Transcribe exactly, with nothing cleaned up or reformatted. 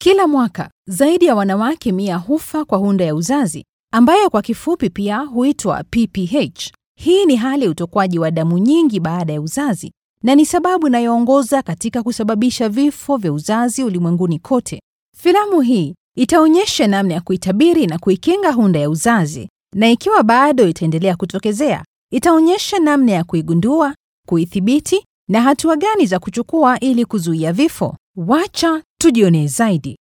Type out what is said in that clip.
Kila mwaka, zaidi ya wanawake mia hufa kwa hunda ya uzazi, ambayo kwa kifupi pia huitwa P P H. Hii ni hali ya utokwaji wa damu nyingi baada ya uzazi na ni sababu inayoongoza katika kusababisha vifo vya uzazi ulimwenguni kote. Filamu hii itaonyesha namna ya kuitabiri na kuikinga hunda ya uzazi, na ikiwa bado itaendelea kutokezea, itaonyesha namna ya kuigundua, kuithibiti na hatua gani za kuchukua ili kuzuia vifo. Wacha tujionee zaidi.